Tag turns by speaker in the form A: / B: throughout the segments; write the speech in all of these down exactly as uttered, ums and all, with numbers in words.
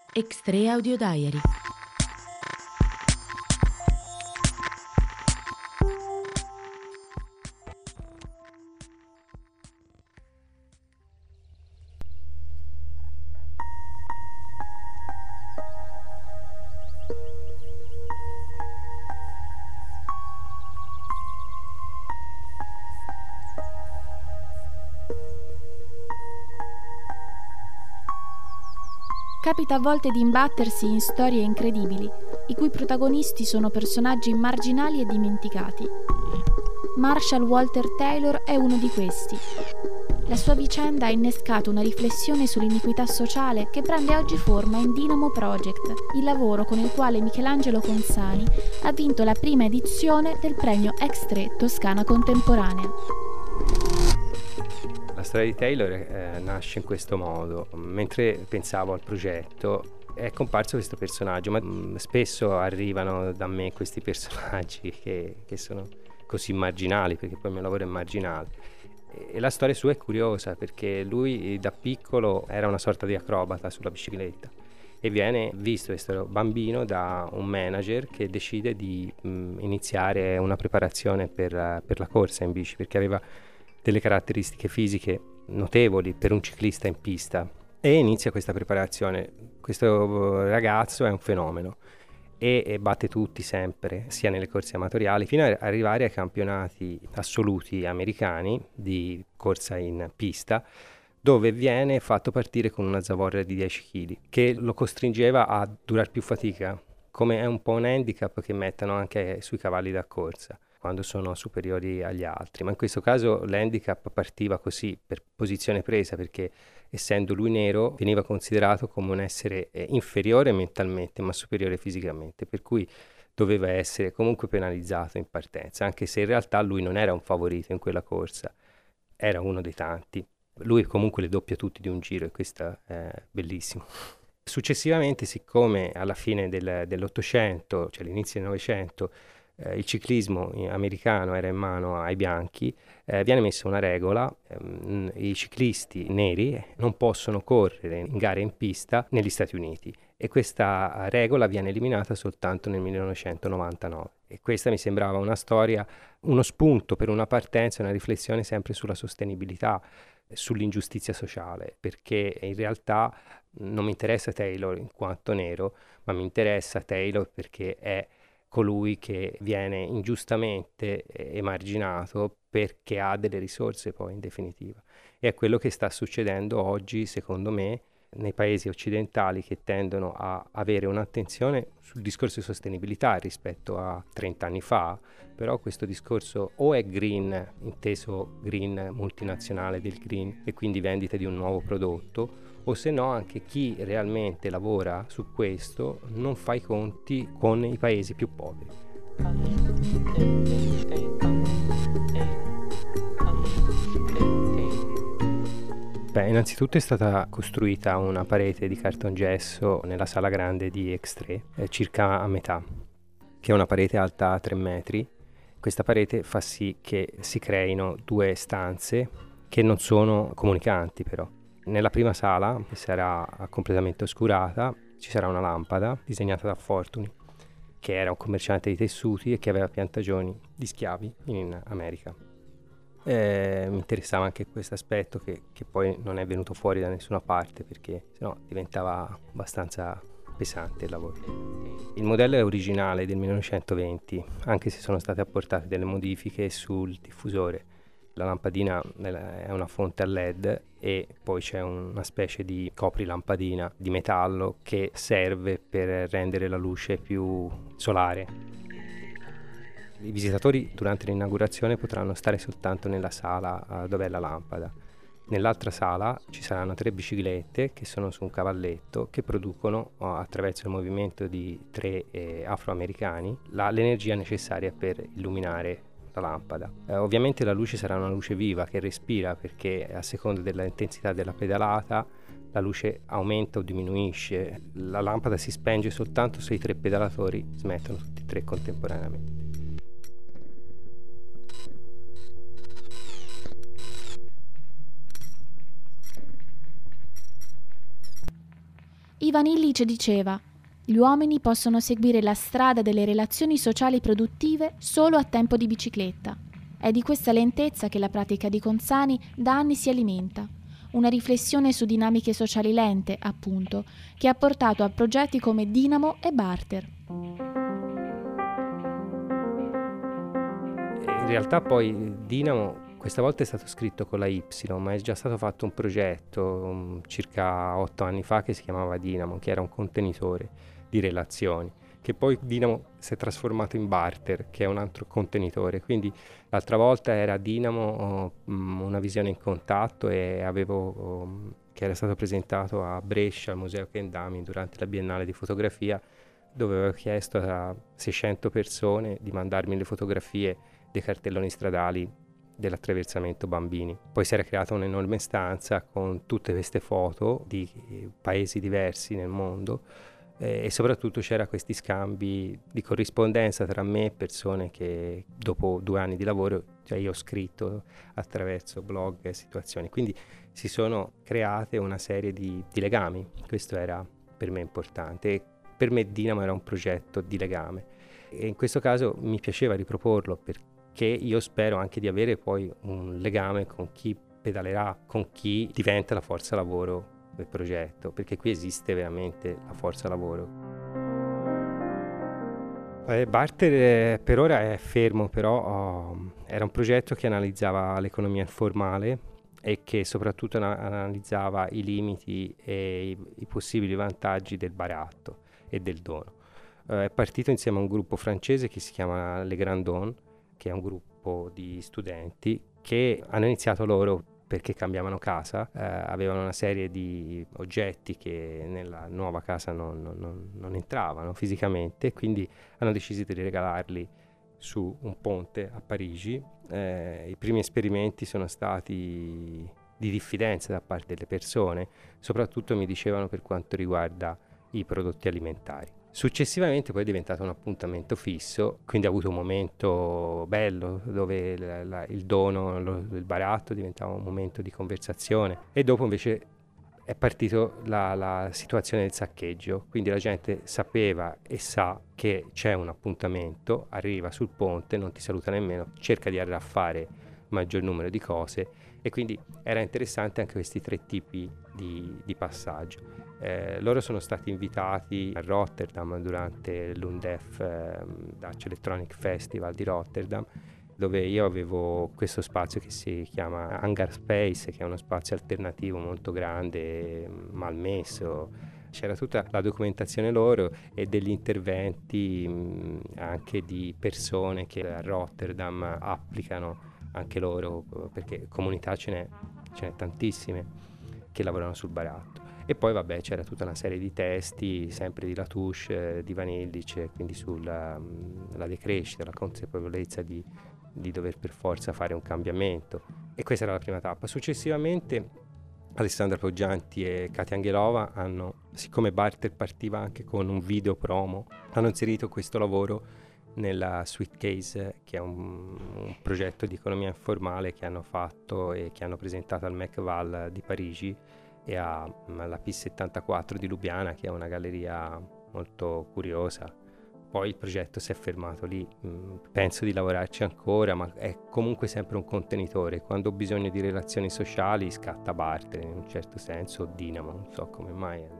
A: X-tre Audio Diary.
B: Capita a volte di imbattersi in storie incredibili, i cui protagonisti sono personaggi marginali e dimenticati. Marshall Walter Taylor è uno di questi. La sua vicenda ha innescato una riflessione sull'iniquità sociale che prende oggi forma in Dynamo Project, il lavoro con il quale Michelangelo Consani ha vinto la prima edizione del premio X-tre Toscana Contemporanea.
C: La storia di Taylor eh, nasce in questo modo. Mentre pensavo al progetto è comparso questo personaggio, ma mh, spesso arrivano da me questi personaggi che, che sono così marginali, perché poi il mio lavoro è marginale. E, e la storia sua è curiosa perché lui da piccolo era una sorta di acrobata sulla bicicletta e viene visto questo bambino da un manager che decide di mh, iniziare una preparazione per, per la corsa in bici, perché aveva delle caratteristiche fisiche notevoli per un ciclista in pista, e inizia questa preparazione. Questo ragazzo è un fenomeno e, e batte tutti sempre, sia nelle corse amatoriali fino ad arrivare ai campionati assoluti americani di corsa in pista, dove viene fatto partire con una zavorra di dieci chili che lo costringeva a durar più fatica, come è un po' un handicap che mettono anche sui cavalli da corsa quando sono superiori agli altri, ma in questo caso l'handicap partiva così per posizione presa, perché essendo lui nero veniva considerato come un essere eh, inferiore mentalmente ma superiore fisicamente, per cui doveva essere comunque penalizzato in partenza, anche se in realtà lui non era un favorito in quella corsa, era uno dei tanti. Lui comunque le doppia tutti di un giro e questo è bellissimo. Successivamente, siccome alla fine del, dell'Ottocento, cioè all'inizio del Novecento, Eh, il ciclismo americano era in mano ai bianchi, eh, viene messa una regola: ehm, i ciclisti neri non possono correre in gare in pista negli Stati Uniti, e questa regola viene eliminata soltanto nel millenovecentonovantanove. E questa mi sembrava una storia, uno spunto per una partenza, una riflessione sempre sulla sostenibilità, sull'ingiustizia sociale, perché in realtà non mi interessa Taylor in quanto nero, ma mi interessa Taylor perché è colui che viene ingiustamente emarginato perché ha delle risorse poi in definitiva. E è quello che sta succedendo oggi, secondo me, nei paesi occidentali, che tendono a avere un'attenzione sul discorso di sostenibilità rispetto a trenta anni fa, però questo discorso o è green, inteso green multinazionale del green, e quindi vendita di un nuovo prodotto, o se no anche chi realmente lavora su questo non fa i conti con i paesi più poveri. Beh, innanzitutto è stata costruita una parete di cartongesso nella sala grande di X-tre, eh, circa a metà, che è una parete alta tre metri. Questa parete fa sì che si creino due stanze che non sono comunicanti, però. Nella prima sala, che sarà completamente oscurata, ci sarà una lampada disegnata da Fortuny, che era un commerciante di tessuti e che aveva piantagioni di schiavi in America. E mi interessava anche questo aspetto, che, che poi non è venuto fuori da nessuna parte, perché sennò diventava abbastanza pesante il lavoro. Il modello è originale del millenovecentoventi, anche se sono state apportate delle modifiche sul diffusore. La lampadina è una fonte a L E D e poi c'è una specie di coprilampadina di metallo che serve per rendere la luce più solare. I visitatori durante l'inaugurazione potranno stare soltanto nella sala dove è la lampada. Nell'altra sala ci saranno tre biciclette che sono su un cavalletto, che producono attraverso il movimento di tre eh, afroamericani la, l'energia necessaria per illuminare la lampada. Eh, ovviamente la luce sarà una luce viva che respira, perché a seconda dell'intensità della pedalata la luce aumenta o diminuisce. La lampada si spenge soltanto se i tre pedalatori smettono tutti e tre contemporaneamente.
B: I Ivan Illich diceva: gli uomini possono seguire la strada delle relazioni sociali produttive solo a tempo di bicicletta. È di questa lentezza che la pratica di Consani da anni si alimenta. Una riflessione su dinamiche sociali lente, appunto, che ha portato a progetti come Dinamo e Barter.
C: In realtà poi Dinamo questa volta è stato scritto con la Y, ma è già stato fatto un progetto um, circa otto anni fa che si chiamava Dinamo, che era un contenitore di relazioni, che poi Dinamo si è trasformato in Barter, che è un altro contenitore. Quindi l'altra volta era Dinamo, um, una visione in contatto, e avevo um, che era stato presentato a Brescia al Museo Kendami durante la Biennale di fotografia, dove avevo chiesto a seicento persone di mandarmi le fotografie dei cartelloni stradali dell'attraversamento bambini. Poi si era creata un'enorme stanza con tutte queste foto di paesi diversi nel mondo, eh, e soprattutto c'era questi scambi di corrispondenza tra me e persone che dopo due anni di lavoro, cioè io ho scritto attraverso blog e situazioni, quindi si sono create una serie di, di legami. Questo era per me importante, e per me Dinamo era un progetto di legame, e in questo caso mi piaceva riproporlo perché che io spero anche di avere poi un legame con chi pedalerà, con chi diventa la forza lavoro del progetto, perché qui esiste veramente la forza lavoro. Eh, Barter eh, per ora è fermo, però oh, era un progetto che analizzava l'economia informale e che soprattutto na- analizzava i limiti e i, i possibili vantaggi del baratto e del dono. Eh, è partito insieme a un gruppo francese che si chiama Les Grandons, che è un gruppo di studenti che hanno iniziato loro perché cambiavano casa, eh, avevano una serie di oggetti che nella nuova casa non, non, non entravano fisicamente, quindi hanno deciso di regalarli su un ponte a Parigi. Eh, i primi esperimenti sono stati di diffidenza da parte delle persone, soprattutto mi dicevano per quanto riguarda i prodotti alimentari. Successivamente poi è diventato un appuntamento fisso, quindi ha avuto un momento bello dove la, la, il dono, lo, il baratto diventava un momento di conversazione, e dopo invece è partito la, la situazione del saccheggio, quindi la gente sapeva e sa che c'è un appuntamento, arriva sul ponte, non ti saluta nemmeno, cerca di arraffare maggior numero di cose, e quindi era interessante anche questi tre tipi di, di passaggio. Eh, loro sono stati invitati a Rotterdam durante l'Undef eh, Dutch Electronic Festival di Rotterdam, dove io avevo questo spazio che si chiama Hangar Space, che è uno spazio alternativo molto grande, malmesso. C'era tutta la documentazione loro e degli interventi mh, anche di persone che a Rotterdam applicano anche loro, perché comunità ce n'è, ce n'è tantissime che lavorano sul baratto. E poi vabbè c'era tutta una serie di testi, sempre di Latouche, eh, di Ivan Illich, quindi sulla mh, la decrescita, la consapevolezza di, di dover per forza fare un cambiamento. E questa era la prima tappa. Successivamente Alessandra Poggianti e Katia Angelova hanno, siccome Barter partiva anche con un video promo, hanno inserito questo lavoro nella Sweetcase, che è un, un progetto di economia informale che hanno fatto e che hanno presentato al McVal di Parigi e alla P settantaquattro di Lubiana, che è una galleria molto curiosa. Poi il progetto si è fermato lì, penso di lavorarci ancora, ma è comunque sempre un contenitore. Quando ho bisogno di relazioni sociali scatta Barter in un certo senso, o Dinamo, non so come mai.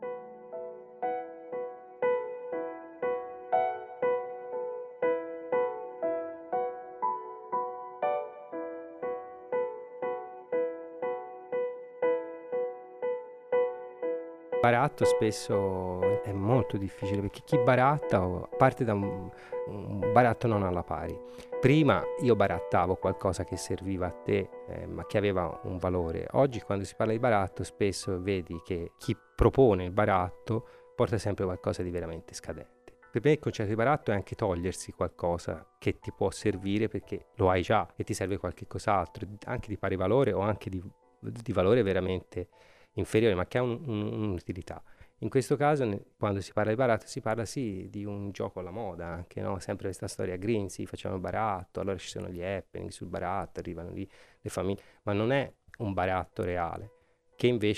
C: Baratto spesso è molto difficile, perché chi baratta parte da un, un baratto non alla pari. Prima io barattavo qualcosa che serviva a te, eh, ma che aveva un valore. Oggi quando si parla di baratto spesso vedi che chi propone il baratto porta sempre qualcosa di veramente scadente. Per me il concetto di baratto è anche togliersi qualcosa che ti può servire perché lo hai già e ti serve qualche cos'altro, anche di pari valore o anche di, di valore veramente inferiore, ma che ha un, un, un'utilità. In questo caso, ne, quando si parla di baratto, si parla sì di un gioco alla moda, anche, no? Sempre questa storia green, sì, facciamo il baratto, allora ci sono gli happening sul baratto, arrivano lì le famiglie, ma non è un baratto reale, che invece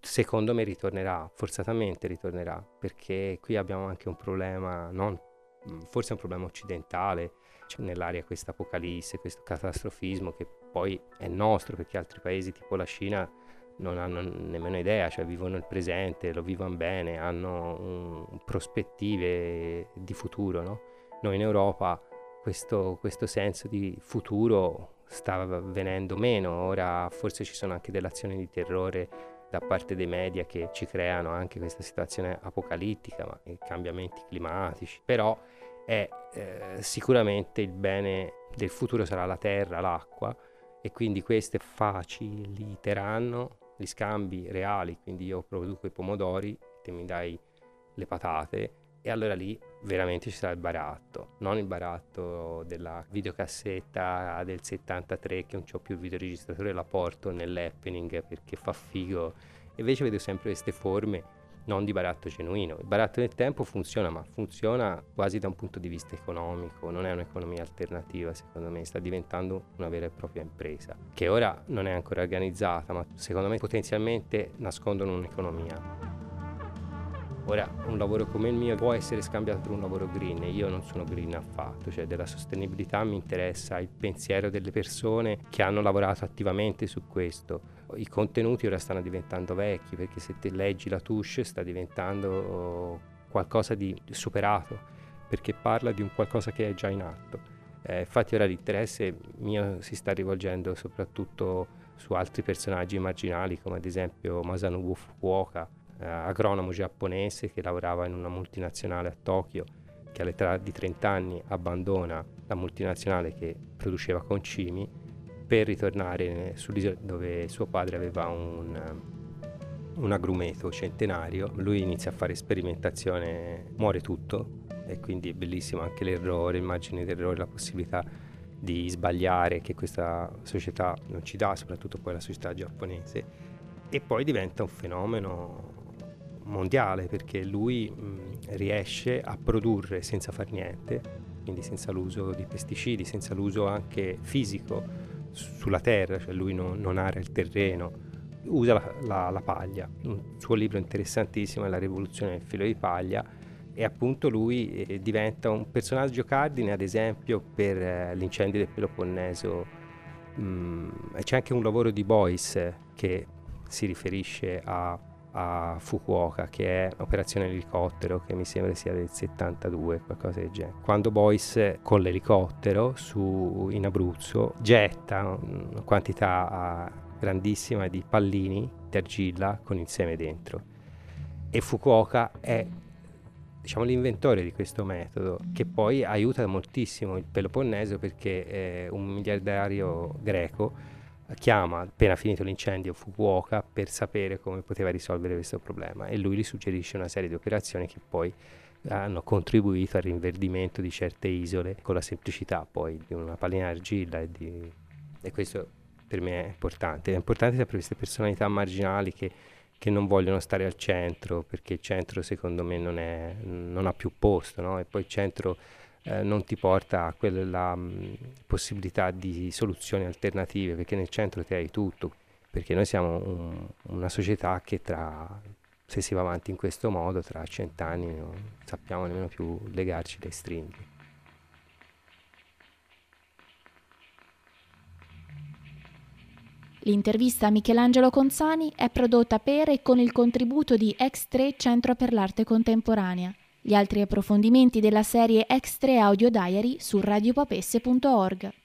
C: secondo me ritornerà, forzatamente ritornerà, perché qui abbiamo anche un problema, non, forse un problema occidentale, c'è nell'aria questa apocalisse, questo catastrofismo che poi è nostro, perché altri paesi tipo la Cina non hanno nemmeno idea, cioè vivono il presente, lo vivono bene, hanno un, prospettive di futuro, no? Noi in Europa questo, questo senso di futuro sta venendo meno, ora forse ci sono anche delle azioni di terrore da parte dei media che ci creano anche questa situazione apocalittica, ma i cambiamenti climatici, però è eh, sicuramente il bene del futuro sarà la terra, l'acqua, e quindi queste faciliteranno gli scambi reali, quindi io produco i pomodori, te mi dai le patate, e allora lì veramente ci sarà il baratto, non il baratto della videocassetta del settantatré che non c'ho più il videoregistratore, la porto nell'happening perché fa figo. Invece vedo sempre queste forme non di baratto genuino. Il baratto nel tempo funziona, ma funziona quasi da un punto di vista economico, non è un'economia alternativa, secondo me sta diventando una vera e propria impresa, che ora non è ancora organizzata, ma secondo me potenzialmente nascondono un'economia. Ora, un lavoro come il mio può essere scambiato per un lavoro green, e io non sono green affatto, cioè della sostenibilità mi interessa il pensiero delle persone che hanno lavorato attivamente su questo. I contenuti ora stanno diventando vecchi, perché se te leggi la Touche sta diventando qualcosa di superato, perché parla di un qualcosa che è già in atto. Eh, infatti ora l'interesse mio si sta rivolgendo soprattutto su altri personaggi marginali, come ad esempio Masanobu Fukuoka, Uh, agronomo giapponese che lavorava in una multinazionale a Tokyo, che all'età di trenta anni abbandona la multinazionale che produceva concimi per ritornare sull'isola dove suo padre aveva un, un agrumeto centenario. Lui inizia a fare sperimentazione, muore tutto, e quindi è bellissimo anche l'errore, immagini d'errore, la possibilità di sbagliare che questa società non ci dà, soprattutto poi la società giapponese, e poi diventa un fenomeno mondiale, perché lui mh, riesce a produrre senza far niente, quindi senza l'uso di pesticidi, senza l'uso anche fisico sulla terra, cioè lui non, non aria il terreno, usa la, la, la paglia. Un suo libro interessantissimo è La rivoluzione del filo di paglia, e appunto lui eh, diventa un personaggio cardine, ad esempio per eh, l'incendio del Peloponneso. Mh, c'è anche un lavoro di Boyce che si riferisce a a Fukuoka, che è Operazione Elicottero, che mi sembra sia del settantadue, qualcosa del genere, quando Boyce con l'elicottero su in Abruzzo getta una quantità grandissima di pallini di argilla con il seme dentro, e Fukuoka è, diciamo, l'inventore di questo metodo, che poi aiuta moltissimo il Peloponneso, perché eh, un miliardario greco chiama, appena finito l'incendio, Fukuoka per sapere come poteva risolvere questo problema, e lui gli suggerisce una serie di operazioni che poi hanno contribuito al rinverdimento di certe isole con la semplicità poi di una pallina d'argilla, e, di... e questo per me è importante. È importante sempre queste personalità marginali che, che non vogliono stare al centro, perché il centro secondo me non, è, non ha più posto, no? E poi il centro Eh, non ti porta a quella mh, possibilità di soluzioni alternative, perché nel centro ti hai tutto, perché noi siamo un, una società che tra, se si va avanti in questo modo, tra cent'anni non sappiamo nemmeno più legarci dai stringhi.
B: L'intervista a Michelangelo Consani è prodotta per e con il contributo di X tre Centro per l'Arte Contemporanea. Gli altri approfondimenti della serie X tre Audio Diary su radiopapesse punto org.